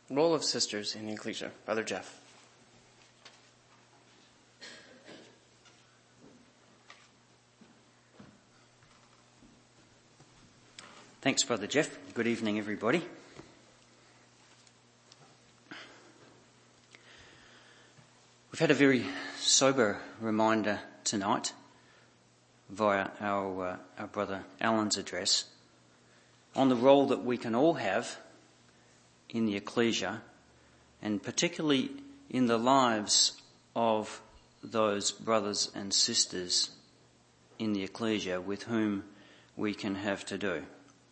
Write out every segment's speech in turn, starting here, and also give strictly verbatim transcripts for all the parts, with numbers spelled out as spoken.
Role of sisters in the Ecclesia. Brother Jeff. Thanks, Brother Jeff. Good evening, everybody. We've had a very sober reminder tonight via our, uh, our Brother Alan's address on the role that we can all have in the Ecclesia, and particularly in the lives of those brothers and sisters in the Ecclesia with whom we can have to do.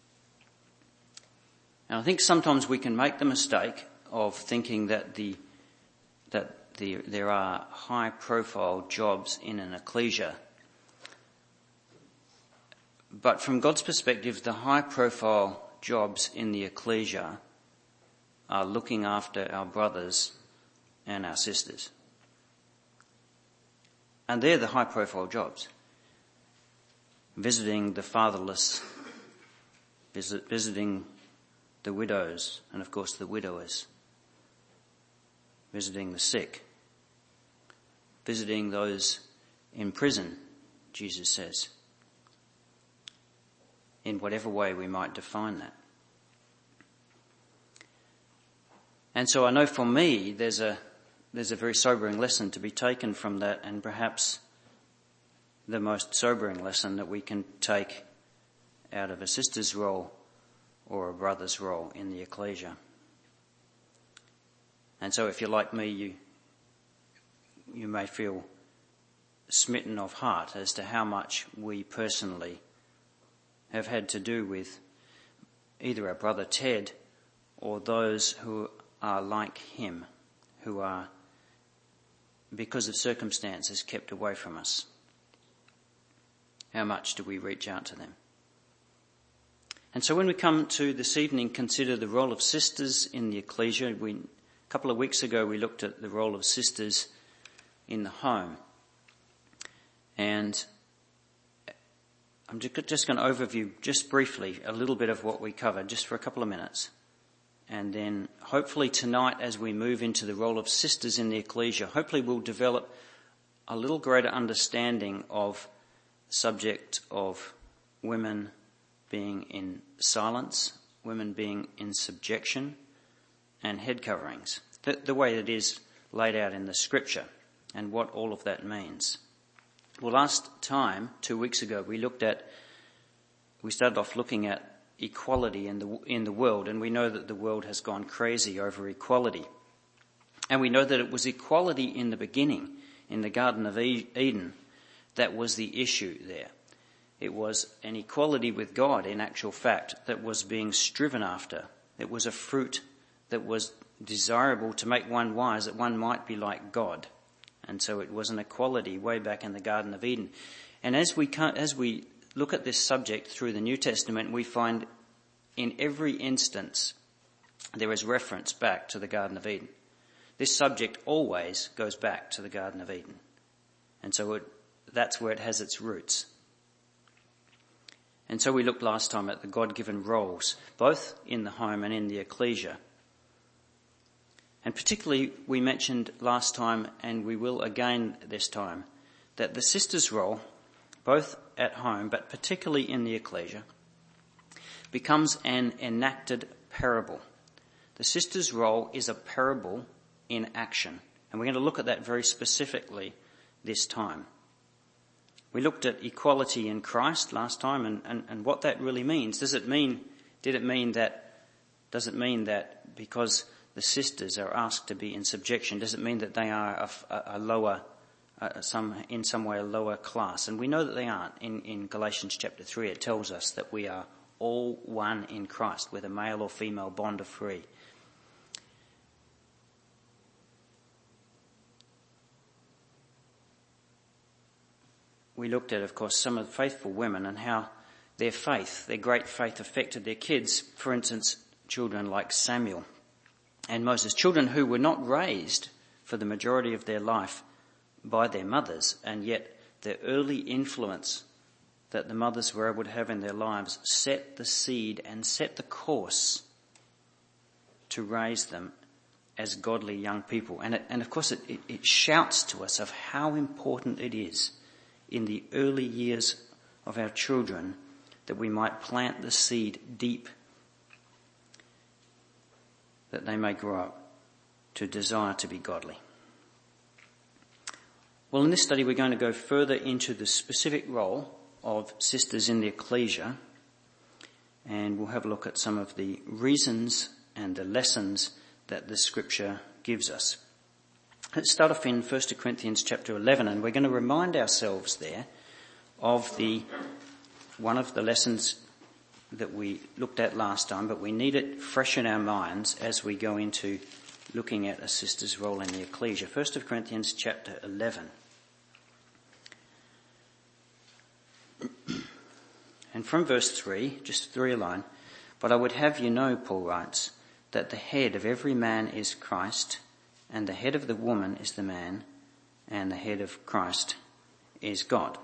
And I think sometimes we can make the mistake of thinking that the that the, there are high-profile jobs in an ecclesia. But from God's perspective, the high-profile jobs in the ecclesia are looking after our brothers and our sisters. And they're the high-profile jobs. Visiting the fatherless, visit, visiting the widows, and of course the widowers, visiting the sick, visiting those in prison, Jesus says, in whatever way we might define that. And so I know for me there's a there's a very sobering lesson to be taken from that, and perhaps the most sobering lesson that we can take out of a sister's role or a brother's role in the ecclesia. And so if you're like me, you you may feel smitten of heart as to how much we personally have had to do with either our brother Ted or those who are like him, who are, because of circumstances, kept away from us. How much do we reach out to them? And so when we come to this evening consider the role of sisters in the ecclesia, we, a couple of weeks ago we looked at the role of sisters in the home. And I'm just going to overview just briefly a little bit of what we covered, just for a couple of minutes. And then hopefully tonight, as we move into the role of sisters in the ecclesia, hopefully we'll develop a little greater understanding of the subject of women being in silence, women being in subjection, and head coverings, the, the way it is laid out in the scripture, and what all of that means. Well, last time, two weeks ago, we looked at, we started off looking at equality in the in the world, and we know that the world has gone crazy over equality. And we know that it was equality in the beginning, in the Garden of Eden, that was the issue there. It was an equality with God, in actual fact, that was being striven after. It was a fruit that was desirable to make one wise, that one might be like God. And so it was an equality way back in the Garden of Eden. And as we as we look at this subject through the New Testament, we find in every instance there is reference back to the Garden of Eden. This subject always goes back to the Garden of Eden. And so it, that's where it has its roots. And so we looked last time at the God-given roles, both in the home and in the ecclesia. And particularly we mentioned last time, and we will again this time, that the sister's role, both at home but particularly in the ecclesia, becomes an enacted parable. The sister's role is a parable in action. And we're going to look at that very specifically this time. We looked at equality in Christ last time, and, and, and what that really means. Does it mean, did it mean that, does it mean that because the sisters are asked to be in subjection, does it mean that they are a, a lower, uh, some, in some way a lower class? And we know that they aren't. In, in Galatians chapter three, it tells us that we are all one in Christ, whether male or female, bond or free. We looked at, of course, some of the faithful women and how their faith, their great faith, affected their kids. For instance, children like Samuel and Moses, children who were not raised for the majority of their life by their mothers, and yet their early influence that the mothers were able to have in their lives set the seed and set the course to raise them as godly young people. And, it, and of course it, it, it shouts to us of how important it is in the early years of our children that we might plant the seed deep, that they may grow up to desire to be godly. Well, in this study we're going to go further into the specific role of sisters in the ecclesia, and we'll have a look at some of the reasons and the lessons that the scripture gives us. Let's start off in First Corinthians chapter eleven, and we're going to remind ourselves there of the one of the lessons that we looked at last time, but we need it fresh in our minds as we go into looking at a sister's role in the ecclesia. First Corinthians chapter eleven. And from verse three, just three alone, but I would have you know, Paul writes, that the head of every man is Christ, and the head of the woman is the man, and the head of Christ is God.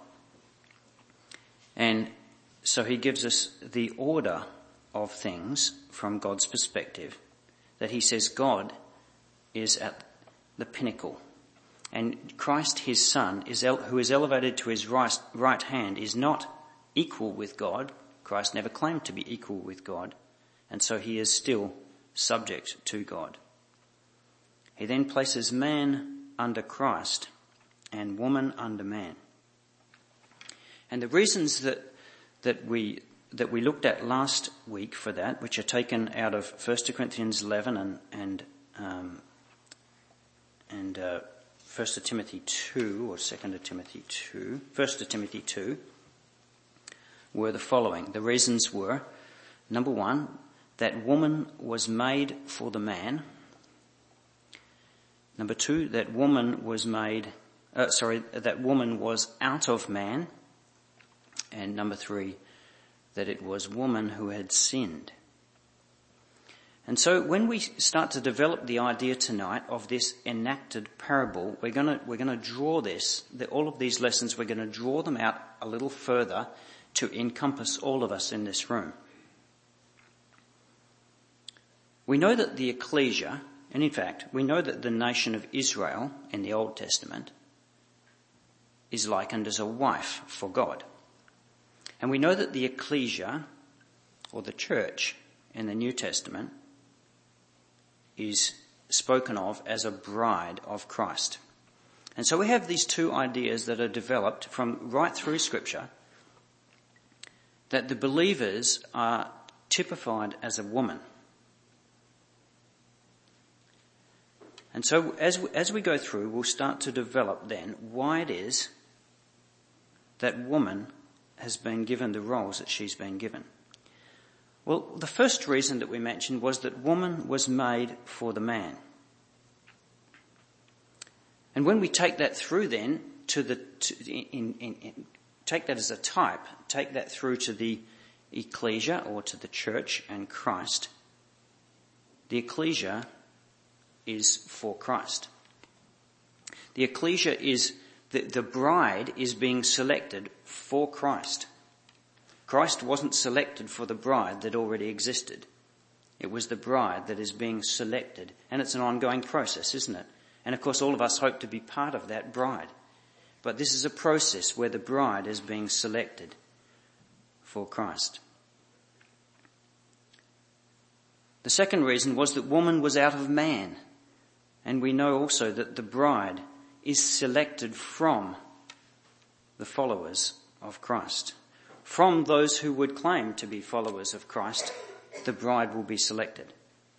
And so he gives us the order of things from God's perspective, that he says God is at the pinnacle. And Christ, his son, is el- who is elevated to his right, right hand, is not equal with God. Christ never claimed to be equal with God, and so he is still subject to God. He then places man under Christ and woman under man. And the reasons that that we that we looked at last week for that, which are taken out of First Corinthians eleven and and um, and uh, First Timothy two or Second Timothy two, First Timothy two, were the following. The reasons were, number one, that woman was made for the man. Number two, that woman was made, uh, sorry, that woman was out of man. And number three, that it was woman who had sinned. And so when we start to develop the idea tonight of this enacted parable, we're going to, we're going to draw this, the, all of these lessons, we're going to draw them out a little further to encompass all of us in this room. We know that the ecclesia, and in fact, we know that the nation of Israel in the Old Testament is likened as a wife for God. And we know that the ecclesia, or the church in the New Testament, is spoken of as a bride of Christ. And so we have these two ideas that are developed from right through Scripture, that the believers are typified as a woman. And so as we, as we go through, we'll start to develop then why it is that woman has been given the roles that she's been given. Well, the first reason that we mentioned was that woman was made for the man. And when we take that through then to the, to, in, in, in, take that as a type, take that through to the ecclesia or to the church and Christ, the ecclesia is for Christ. The ecclesia is, the, the bride is being selected for Christ. Christ wasn't selected for the bride that already existed. It was the bride that is being selected. And it's an ongoing process, isn't it? And of course all of us hope to be part of that bride. But this is a process where the bride is being selected for Christ. The second reason was that woman was out of man. And we know also that the bride is selected from the followers of Christ. From those who would claim to be followers of Christ, the bride will be selected.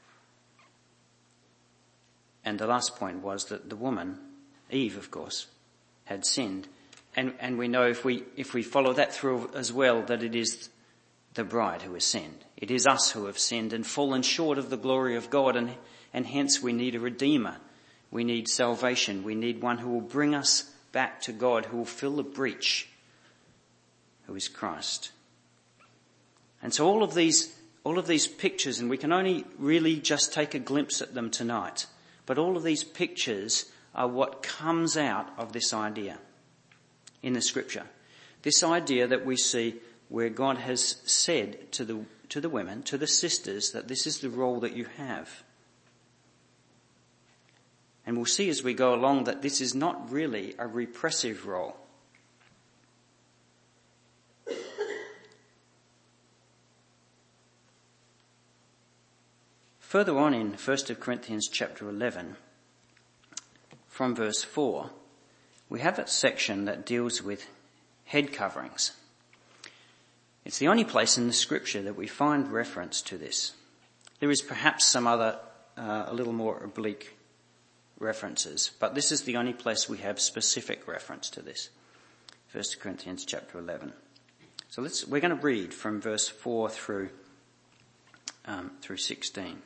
And the last point was that the woman, Eve of course, had sinned. And, and we know if we, if we follow that through as well, that it is the bride who has sinned. It is us who have sinned and fallen short of the glory of God, and, and hence we need a redeemer. We need salvation. We need one who will bring us back to God, who will fill the breach, who is Christ. And so all of these, all of these pictures, and we can only really just take a glimpse at them tonight, but all of these pictures are what comes out of this idea in the scripture. This idea that we see where God has said to the, to the women, to the sisters, that this is the role that you have. And we'll see as we go along that this is not really a repressive role. Further on in First Corinthians chapter eleven, from verse four, we have a section that deals with head coverings. It's the only place in the scripture that we find reference to this. There is perhaps some other, uh, a little more oblique references, but this is the only place we have specific reference to this. First Corinthians chapter eleven. So let's, we're going to read from verse four through, um, through sixteen.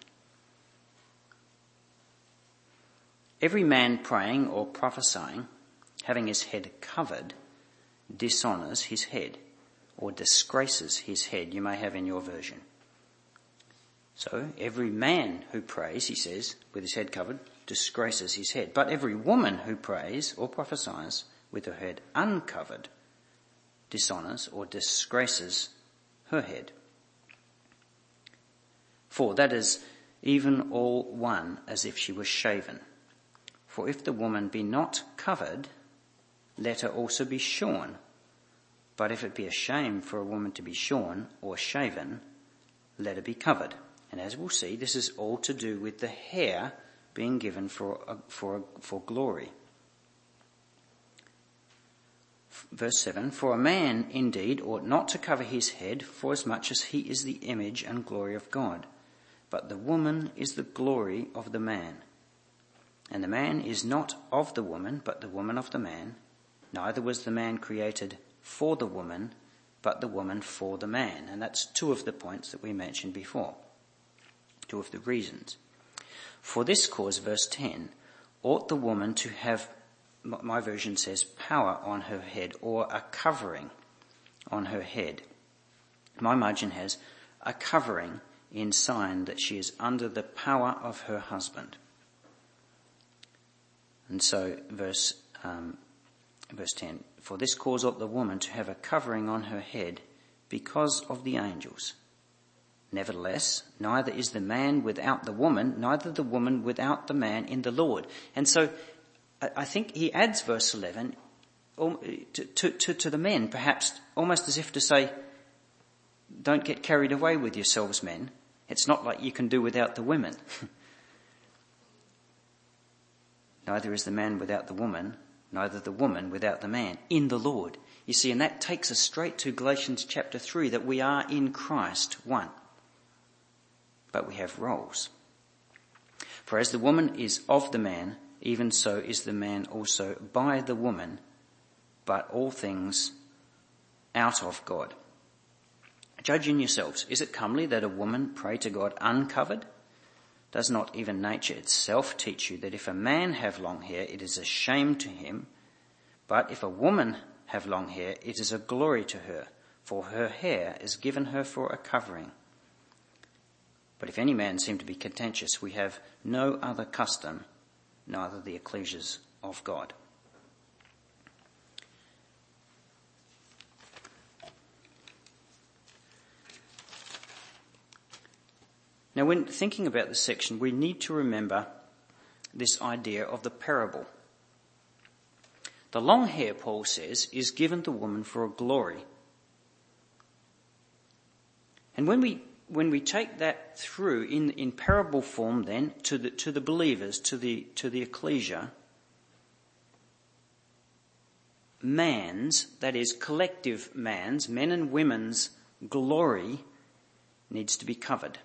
Every man praying or prophesying, having his head covered, dishonours his head, or disgraces his head, you may have in your version. So, every man who prays, he says, with his head covered, disgraces his head. But every woman who prays or prophesies with her head uncovered, dishonours or disgraces her head. For that is even all one as if she was shaven. For if the woman be not covered, let her also be shorn. But if it be a shame for a woman to be shorn or shaven, let her be covered. And as we'll see, this is all to do with the hair being given for uh, for for glory. Verse seven, for a man indeed ought not to cover his head, forasmuch as he is the image and glory of God. But the woman is the glory of the man. And the man is not of the woman, but the woman of the man. Neither was the man created for the woman, but the woman for the man. And that's two of the points that we mentioned before. Two of the reasons. For this cause, verse ten, ought the woman to have, my version says, power on her head, or a covering on her head. My margin has a covering in sign that she is under the power of her husband. And so, verse um, verse ten, for this cause ought the woman to have a covering on her head because of the angels. Nevertheless, neither is the man without the woman, neither the woman without the man in the Lord. And so, I think he adds verse eleven to, to, to, to the men, perhaps almost as if to say, don't get carried away with yourselves, men. It's not like you can do without the women. Neither is the man without the woman, neither the woman without the man, in the Lord. You see, and that takes us straight to Galatians chapter three, that we are in Christ one. But we have roles. For as the woman is of the man, even so is the man also by the woman, but all things out of God. Judge in yourselves, is it comely that a woman pray to God uncovered? Does not even nature itself teach you that if a man have long hair, it is a shame to him? But if a woman have long hair, it is a glory to her, for her hair is given her for a covering. But if any man seem to be contentious, we have no other custom, neither the ecclesias of God. Now, when thinking about this section, we need to remember this idea of the parable. The long hair, Paul says, is given the woman for a glory. And when we when we take that through in, in parable form then to the to the believers, to the to the ecclesia, man's, that is collective man's, men and women's glory needs to be covered.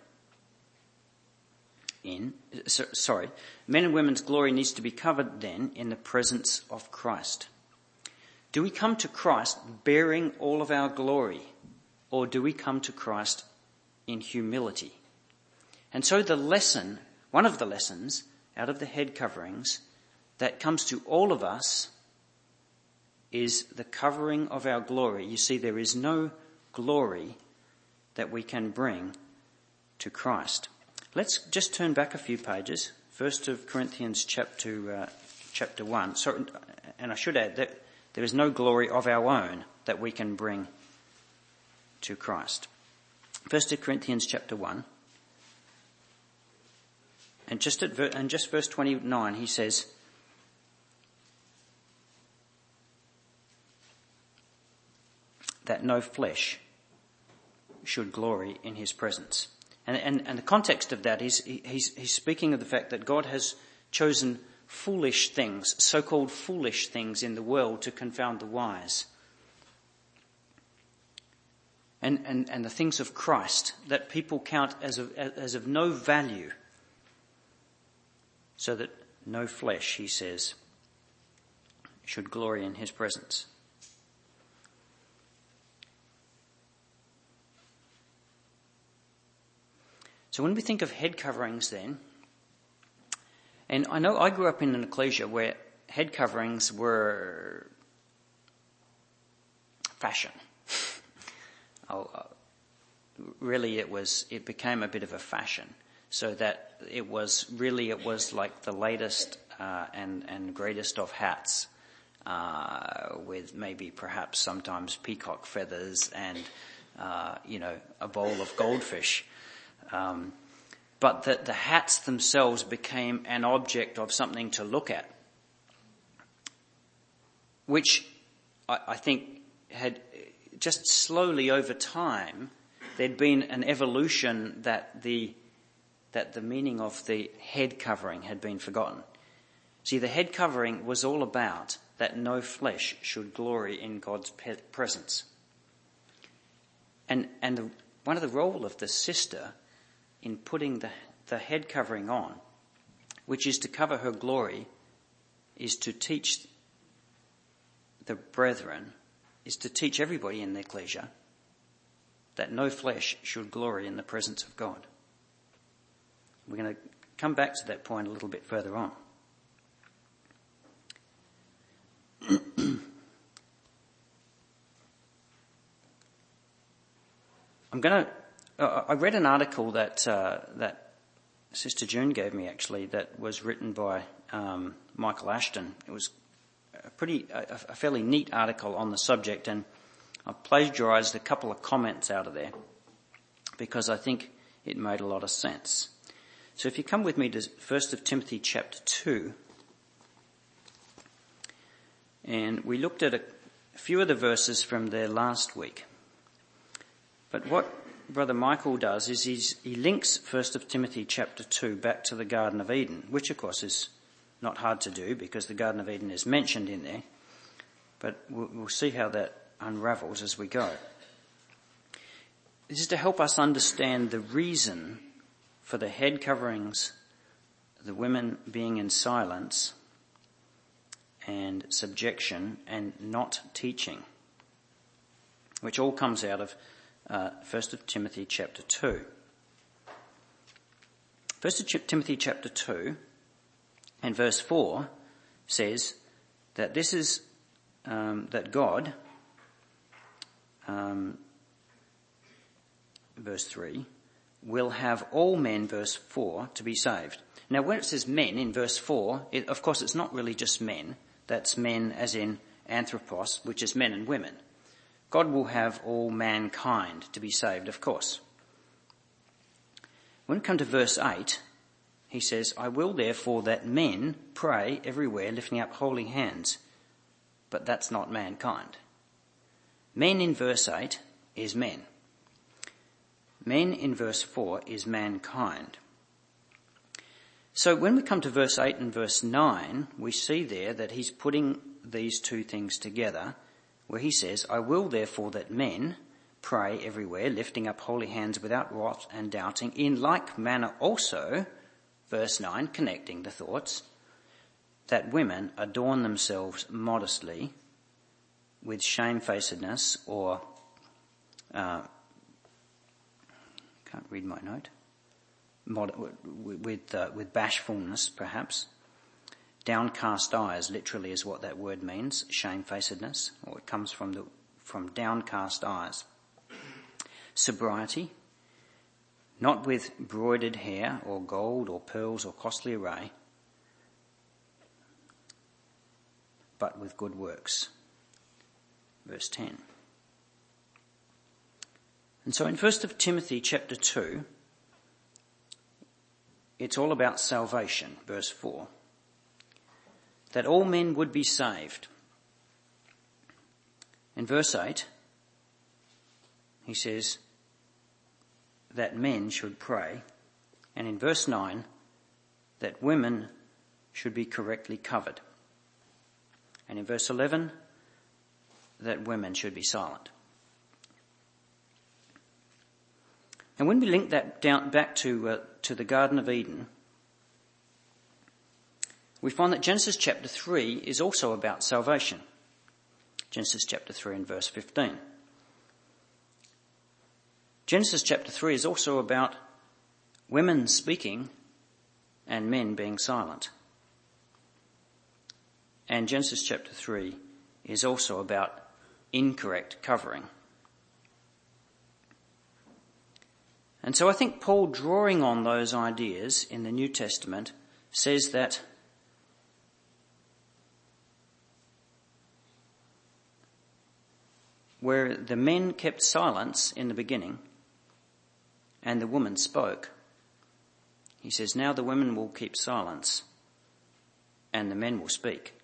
In, so, sorry, men and women's glory needs to be covered then in the presence of Christ. Do we come to Christ bearing all of our glory, or do we come to Christ in humility? And so the lesson, one of the lessons out of the head coverings that comes to all of us is the covering of our glory. You see, there is no glory that we can bring to Christ. Let's just turn back a few pages. First of Corinthians chapter uh, chapter one. So, and I should add that there is no glory of our own that we can bring to Christ. First of Corinthians chapter one. And just at ver- and just verse twenty-nine, he says, that no flesh should glory in his presence. And, and, and the context of that is he's, he's speaking of the fact that God has chosen foolish things, so-called foolish things in the world to confound the wise. And, and, and the things of Christ that people count as of, as of no value, so that no flesh, he says, should glory in his presence. So when we think of head coverings then, and I know I grew up in an ecclesia where head coverings were fashion. oh, really it was, it became a bit of a fashion. So that it was really, it was like the latest uh, and, and greatest of hats, uh, with maybe perhaps sometimes peacock feathers and, uh, you know, a bowl of goldfish. Um, but that the hats themselves became an object of something to look at, which I, I think had just slowly over time, there'd been an evolution that the that the meaning of the head covering had been forgotten. See, the head covering was all about that no flesh should glory in God's presence. And and the, one of the role of the sister in putting the, the head covering on, which is to cover her glory, is to teach the brethren, is to teach everybody in the ecclesia that no flesh should glory in the presence of God. We're going to come back to that point a little bit further on. I'm going to Uh, I read an article that uh, that Sister June gave me, actually, that was written by um, Michael Ashton. It was a pretty, a, a fairly neat article on the subject, and I've plagiarised a couple of comments out of there because I think it made a lot of sense. So if you come with me to First of Timothy chapter two, and we looked at a, a few of the verses from there last week, but what Brother Michael does is he's, he links First of Timothy chapter two back to the Garden of Eden, which of course is not hard to do because the Garden of Eden is mentioned in there, but we'll, we'll see how that unravels as we go. This is to help us understand the reason for the head coverings, the women being in silence and subjection and not teaching, which all comes out of Uh, First of Timothy chapter two. First of Timothy chapter two and verse four says that this is um, that God, um, verse three, will have all men, verse four, to be saved. Now, when it says men in verse four, it, of course, it's not really just men. That's men as in anthropos, which is men and women. God will have all mankind to be saved, of course. When we come to verse eight, he says, I will therefore that men pray everywhere, lifting up holy hands. But that's not mankind. Men in verse eight is men. Men in verse four is mankind. So when we come to verse eight and verse nine, we see there that he's putting these two things together, where he says, I will therefore that men pray everywhere, lifting up holy hands without wrath and doubting. In like manner also, verse nine, connecting the thoughts, that women adorn themselves modestly with shamefacedness or, uh, can't read my note, Mod- with, uh, with bashfulness perhaps. Downcast eyes, literally, is what that word means, shamefacedness, or it comes from the from downcast eyes. Sobriety, not with broidered hair or gold or pearls or costly array, but with good works. Verse ten. And so in First of Timothy chapter two, it's all about salvation, verse four. That all men would be saved. In verse eight, he says that men should pray. And in verse nine, that women should be correctly covered. And in verse eleven, that women should be silent. And when we link that down back to uh, to the Garden of Eden, we find that Genesis chapter three is also about salvation. Genesis chapter three and verse fifteen. Genesis chapter three is also about women speaking and men being silent. And Genesis chapter three is also about incorrect covering. And so I think Paul, drawing on those ideas in the New Testament, says that where the men kept silence in the beginning and the woman spoke, he says, now the women will keep silence and the men will speak.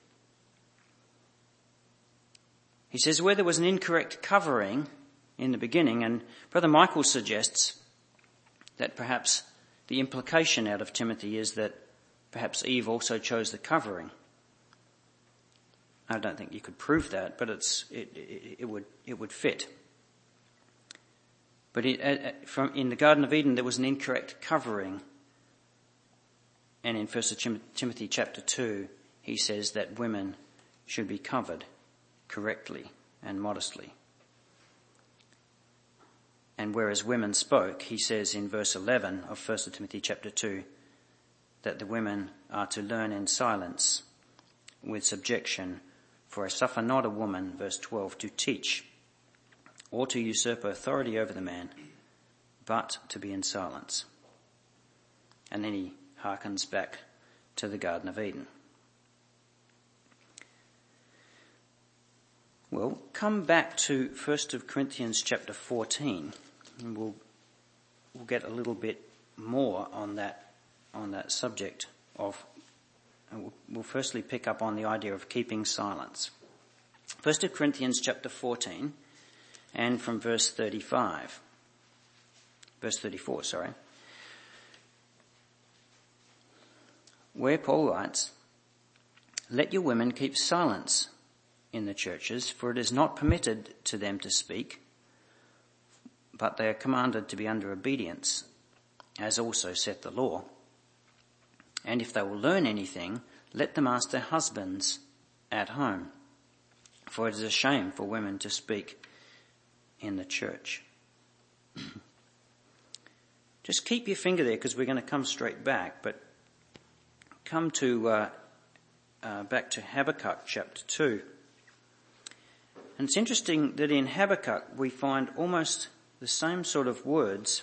He says where there was an incorrect covering in the beginning, and Brother Michael suggests that perhaps the implication out of Timothy is that perhaps Eve also chose the covering. I don't think you could prove that, but it's it, it, it would it would fit. But it, uh, from in the Garden of Eden there was an incorrect covering, and in First Timothy chapter two he says that women should be covered correctly and modestly. And whereas women spoke, he says in verse eleven of First Timothy chapter two that the women are to learn in silence with subjection, for I suffer not a woman, verse twelve, to teach or to usurp authority over the man, but to be in silence. And then he hearkens back to the Garden of Eden. Well, come back to First Corinthians chapter fourteen, and we'll we'll get a little bit more on that on that subject of. And we'll, we'll firstly pick up on the idea of keeping silence. First Corinthians chapter fourteen, and from verse thirty-five, verse thirty-four, sorry, where Paul writes, "Let your women keep silence in the churches, for it is not permitted to them to speak, but they are commanded to be under obedience, as also saith the law. And if they will learn anything, let them ask their husbands at home, for it is a shame for women to speak in the church." Just keep your finger there, because we're going to come straight back, but come to uh, uh, back to Habakkuk chapter two. And it's interesting that in Habakkuk we find almost the same sort of words,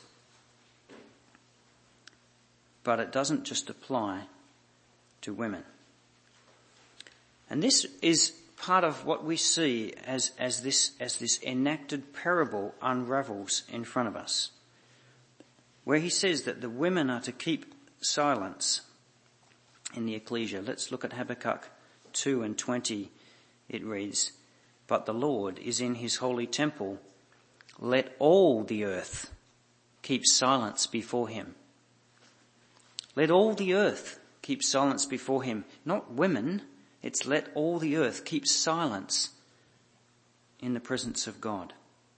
but it doesn't just apply to women. And this is part of what we see as, as this as this enacted parable unravels in front of us, where he says that the women are to keep silence in the ecclesia. Let's look at Habakkuk two and twenty. It reads, "But the Lord is in his holy temple. Let all the earth keep silence before him." Let all the earth keep silence before him. Not women. It's let all the earth keep silence in the presence of God.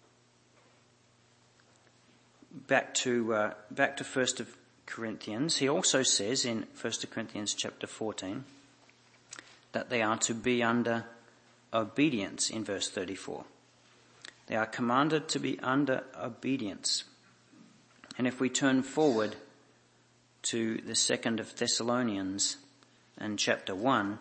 Back to uh, back to First Corinthians. He also says in First Corinthians chapter fourteen that they are to be under obedience in verse thirty-four. They are commanded to be under obedience. And if we turn forward to the second of Thessalonians and chapter one,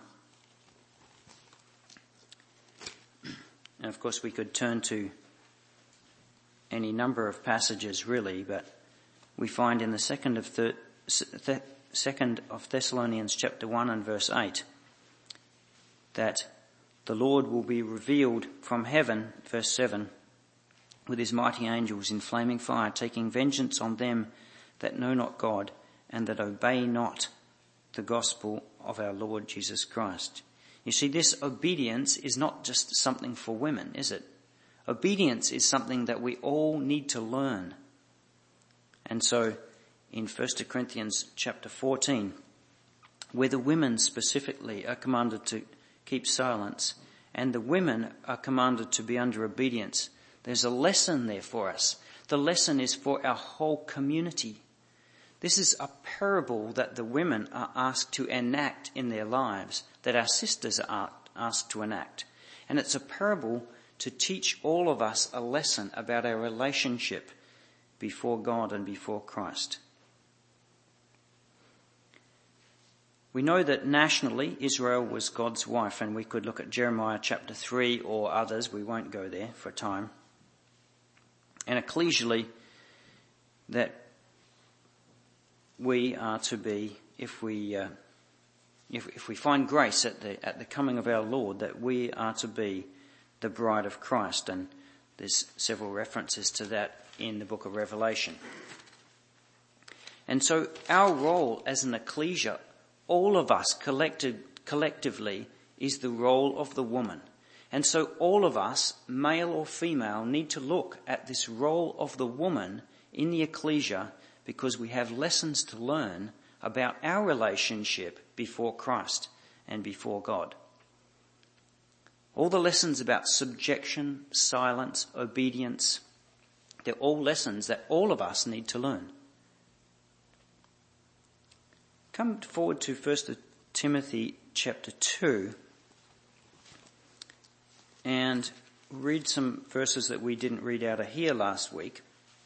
and of course we could turn to any number of passages really, but we find in the second of the Th- second of Thessalonians chapter one and verse eight that the Lord will be revealed from heaven, verse seven, with his mighty angels in flaming fire, taking vengeance on them that know not God and that obey not the gospel of our Lord Jesus Christ. You see, this obedience is not just something for women, is it? Obedience is something that we all need to learn. And so in First Corinthians chapter fourteen, where the women specifically are commanded to keep silence and the women are commanded to be under obedience, there's a lesson there for us. The lesson is for our whole community. This is a parable that the women are asked to enact in their lives, that our sisters are asked to enact. And it's a parable to teach all of us a lesson about our relationship before God and before Christ. We know that nationally Israel was God's wife, and we could look at Jeremiah chapter three or others. We won't go there for time. And ecclesially, that we are to be, if we uh, if, if we find grace at the at the coming of our Lord, that we are to be the bride of Christ. And there's several references to that in the book of Revelation. And so our role as an ecclesia, all of us collected, collectively, is the role of the woman. And so all of us, male or female, need to look at this role of the woman in the ecclesia, because we have lessons to learn about our relationship before Christ and before God. All the lessons about subjection, silence, obedience, they're all lessons that all of us need to learn. Come forward to First Timothy chapter two and read some verses that we didn't read out of here last week.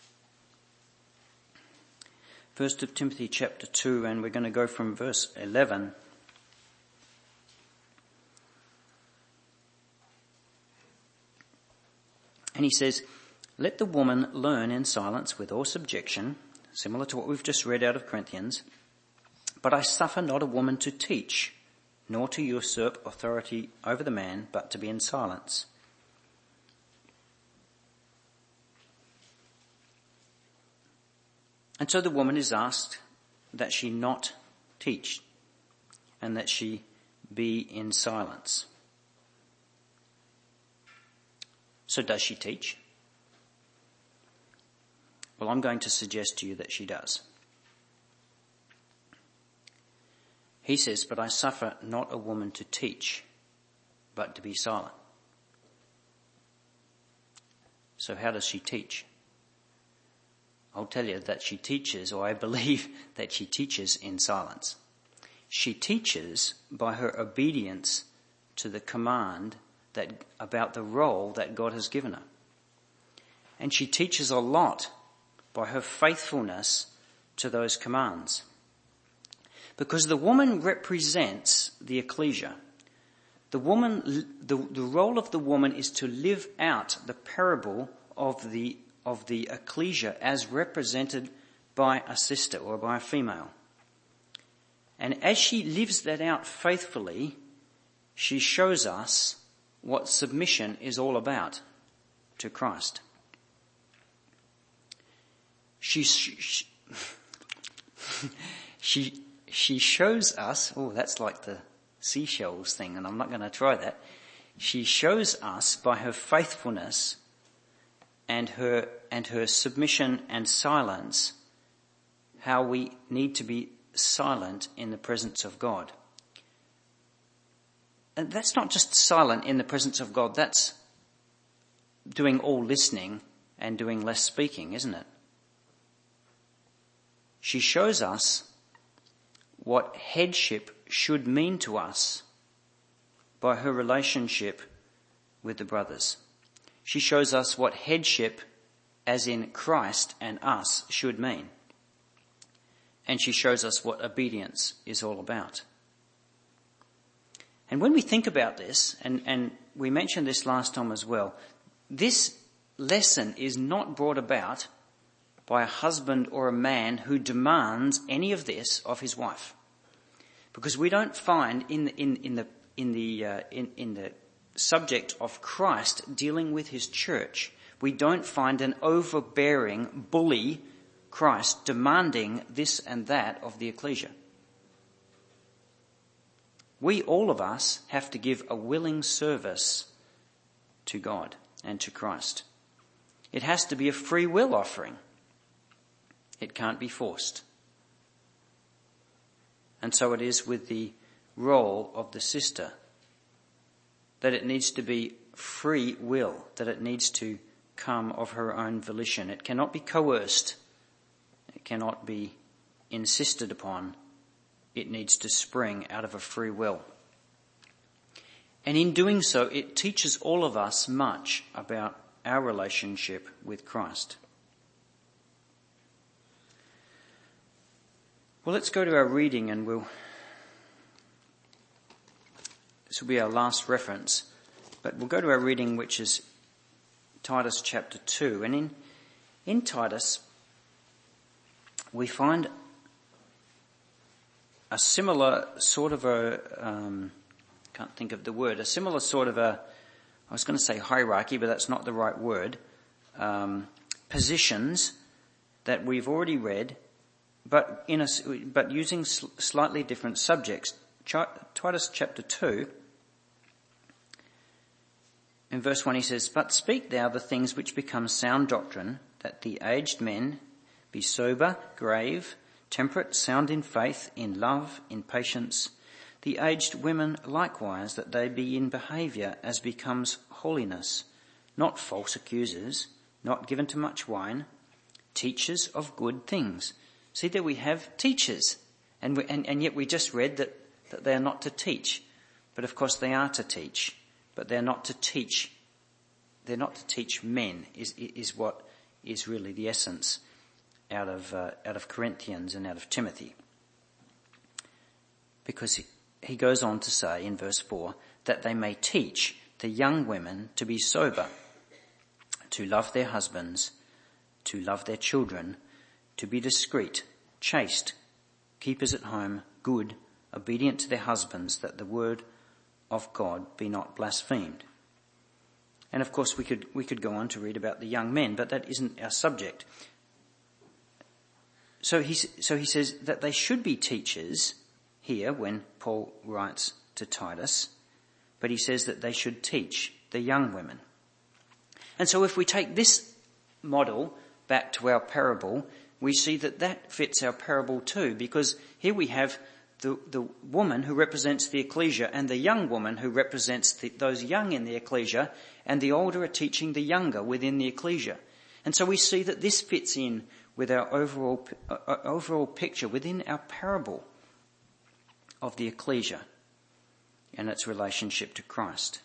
First Timothy chapter two, and we're going to go from verse eleven. And he says, "Let the woman learn in silence with all subjection," similar to what we've just read out of Corinthians. "But I suffer not a woman to teach, nor to usurp authority over the man, but to be in silence." And so the woman is asked that she not teach and that she be in silence. So does she teach? Well, I'm going to suggest to you that she does. He says, "But I suffer not a woman to teach, but to be silent." So how does she teach? I'll tell you that she teaches, or I believe that she teaches in silence. She teaches by her obedience to the command that about the role that God has given her. And she teaches a lot by her faithfulness to those commands. Because the woman represents the ecclesia. The woman, the, the role of the woman is to live out the parable of the of the ecclesia as represented by a sister or by a female. And as she lives that out faithfully, she shows us what submission is all about to Christ. She she she, she shows us, oh, that's like the seashells thing, and I'm not going to try that. She shows us by her faithfulness and her and her submission and silence how we need to be silent in the presence of God. And that's not just silent in the presence of God, that's doing all listening and doing less speaking, isn't it? She shows us what headship should mean to us by her relationship with the brothers. She shows us what headship, as in Christ and us, should mean. And she shows us what obedience is all about. And when we think about this, and, and we mentioned this last time as well, this lesson is not brought about by a husband or a man who demands any of this of his wife. Because we don't find in the, in, in the, in the, uh, in, in the subject of Christ dealing with his church, we don't find an overbearing bully Christ demanding this and that of the ecclesia. We, all of us, have to give a willing service to God and to Christ. It has to be a free will offering. It can't be forced. And so it is with the role of the sister, that it needs to be free will, that it needs to come of her own volition. It cannot be coerced. It cannot be insisted upon. It needs to spring out of a free will. And in doing so, it teaches all of us much about our relationship with Christ. Well, let's go to our reading, and we'll... This will be our last reference, but we'll go to our reading, which is Titus chapter two. And in, in Titus, we find a similar sort of a, um, can't think of the word, a similar sort of a, I was going to say hierarchy, but that's not the right word, um, positions that we've already read, but in a, but using sl- slightly different subjects. Ch- Titus chapter two, in verse one he says, "But speak thou the things which become sound doctrine, that the aged men be sober, grave, temperate, sound in faith, in love, in patience. The aged women likewise, that they be in behaviour as becomes holiness, not false accusers, not given to much wine, teachers of good things." See, there we have teachers, and, we, and, and yet we just read that, that they are not to teach. But of course they are to teach, but they're not to teach. They're not to teach men, is, is what is really the essence out of, uh, out of Corinthians and out of Timothy. Because he, he goes on to say in verse four, that they may teach the young women to be sober, to love their husbands, to love their children, to be discreet, chaste, keepers at home, good, obedient to their husbands, that the word of God be not blasphemed. And of course we could we could go on to read about the young men, but that isn't our subject. So he so he says that they should be teachers here when Paul writes to Titus, but he says that they should teach the young women. And so if we take this model back to our parable, we see that that fits our parable too, because here we have the, the woman who represents the ecclesia and the young woman who represents the, those young in the ecclesia, and the older are teaching the younger within the ecclesia. And so we see that this fits in with our overall, uh, overall picture within our parable of the ecclesia and its relationship to Christ.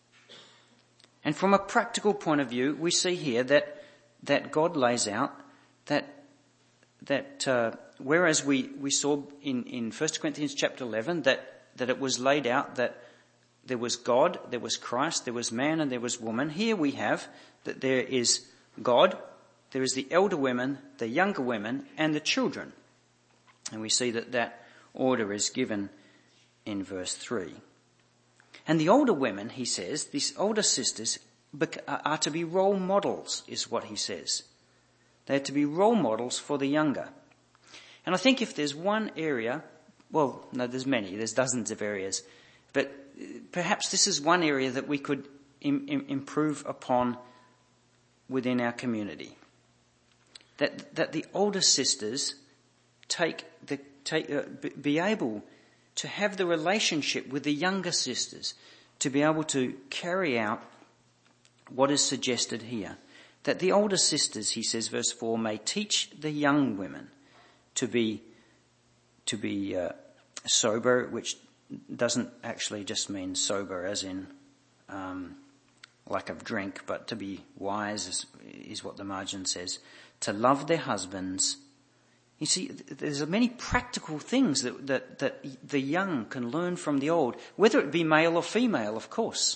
And from a practical point of view, we see here that, that God lays out that that uh, whereas we, we saw in, in First Corinthians chapter eleven that, that it was laid out that there was God, there was Christ, there was man and there was woman, here we have that there is God, there is the elder women, the younger women and the children. And we see that that order is given in verse three. And the older women, he says, these older sisters are to be role models, is what he says. They're to be role models for the younger. And I think if there's one area, well, no, there's many, there's dozens of areas, but perhaps this is one area that we could im- im- improve upon within our community. That that the older sisters take the take uh, be able to have the relationship with the younger sisters, to be able to carry out what is suggested here. That the older sisters, he says, verse four, may teach the young women to be to be uh, sober, which doesn't actually just mean sober as in um, like of drink, but to be wise is, is what the margin says. To love their husbands. You see, there's many practical things that, that, that the young can learn from the old, whether it be male or female, of course.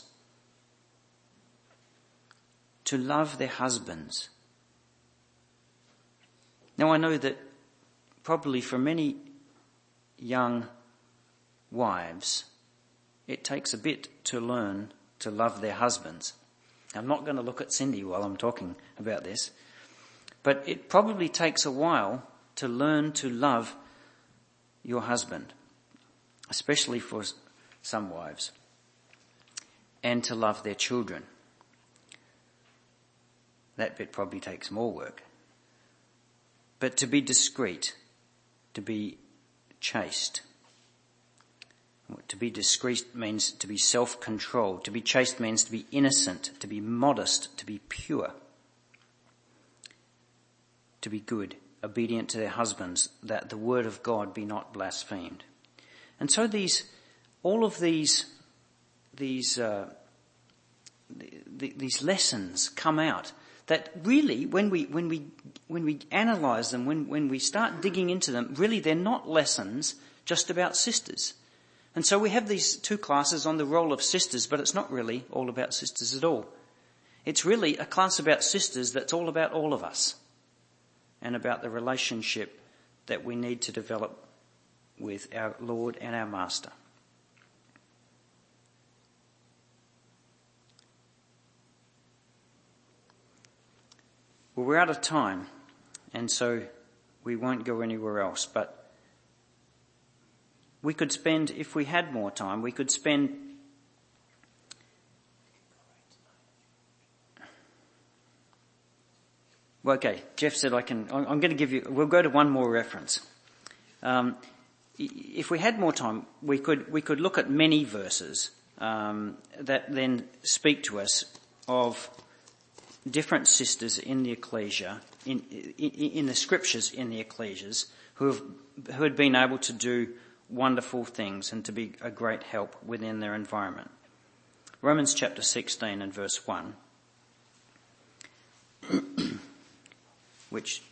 To love their husbands. Now I know that probably for many young wives, it takes a bit to learn to love their husbands. I'm not going to look at Cindy while I'm talking about this, But it probably takes a while to learn to love your husband, especially for some wives, and to love their children. That bit probably takes more work. But to be discreet, to be chaste. To be discreet means to be self-controlled. To be chaste means to be innocent, to be modest, to be pure. To be good, obedient to their husbands, that the word of God be not blasphemed. And so these, all of these, these, uh, the, these lessons come out that really, when we when we when we analyse them, when when we start digging into them, really they're not lessons just about sisters. And so we have these two classes on the role of sisters, but it's not really all about sisters at all. It's really a class about sisters that's all about all of us, and about the relationship that we need to develop with our Lord and our Master. Well, we're out of time, and so we won't go anywhere else, but we could spend, if we had more time, we could spend Well, okay, Jeff said I can, I'm going to give you, we'll go to one more reference. Um, if we had more time, we could, we could look at many verses um, that then speak to us of different sisters in the ecclesia, in, in, in the scriptures in the ecclesias, who have, who had been able to do wonderful things and to be a great help within their environment. Romans chapter sixteen and verse one. Which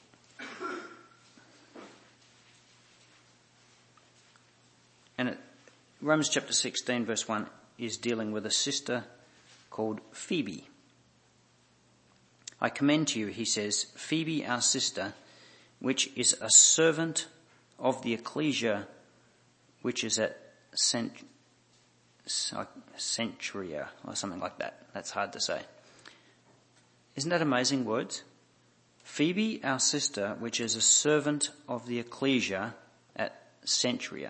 and it, Romans chapter sixteen verse one is dealing with a sister called Phoebe. I commend to you, he says, Phoebe our sister, which is a servant of the ecclesia, which is at Cent- Centuria or something like that. That's hard to say. Isn't that amazing words? Phoebe, our sister, which is a servant of the ecclesia at Centuria.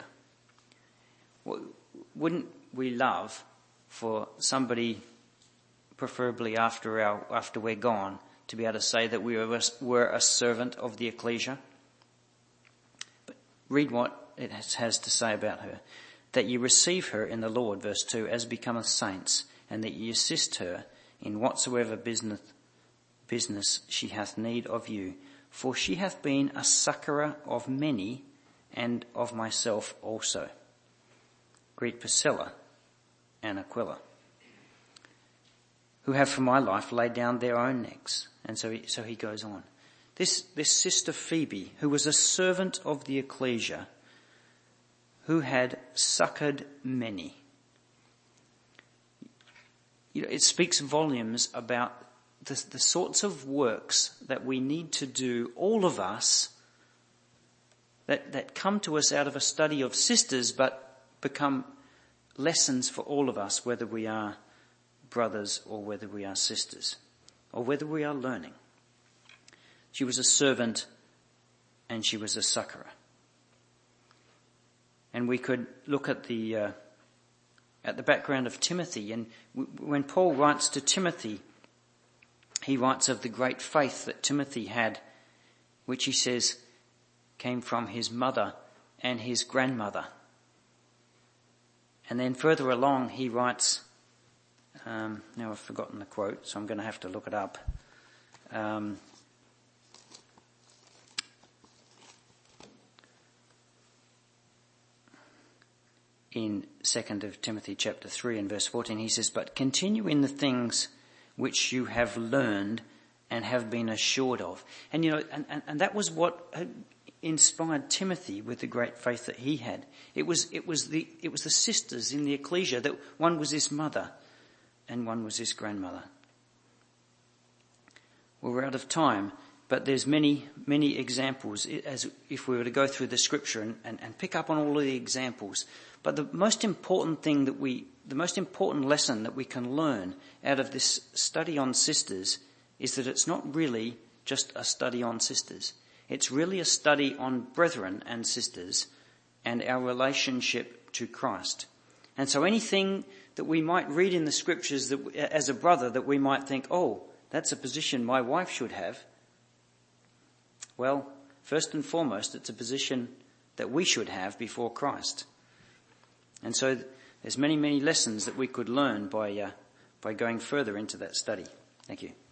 Wouldn't we love for somebody, preferably after our after we're gone, to be able to say that we were, were a servant of the ecclesia? But read what it has, has to say about her. That you receive her in the Lord, verse two, as becometh saints, and that ye assist her in whatsoever business business she hath need of you. For she hath been a succourer of many, and of myself also. Greet Priscilla and Aquila, who have for my life laid down their own necks. And so he, so he goes on. This, this sister Phoebe, who was a servant of the ecclesia, who had succoured many. You know, it speaks volumes about the, the sorts of works that we need to do, all of us, that, that come to us out of a study of sisters, but become lessons for all of us, whether we are brothers or whether we are sisters, or whether we are learning. She was a servant and she was a succourer. And we could look at the uh, at the background of Timothy. And w- when Paul writes to Timothy, he writes of the great faith that Timothy had, which he says came from his mother and his grandmother. And then further along he writes, um, now I've forgotten the quote, so I'm going to have to look it up. Um, in Second of Timothy chapter three and verse fourteen, he says, but continue in the things which you have learned and have been assured of. And you know, and, and, and that was what inspired Timothy with the great faith that he had. It was, it was the, it was the sisters in the ecclesia, that one was his mother and one was his grandmother. Well, we're out of time, but there's many, many examples, as if we were to go through the scripture and, and, and pick up on all of the examples. But the most important thing that we, the most important lesson that we can learn out of this study on sisters is that it's not really just a study on sisters. It's really a study on brethren and sisters and our relationship to Christ. And so anything that we might read in the scriptures that, as a brother, that we might think, oh, that's a position my wife should have. Well, first and foremost, it's a position that we should have before Christ. And so there's many, many lessons that we could learn by uh, by going further into that study. Thank you.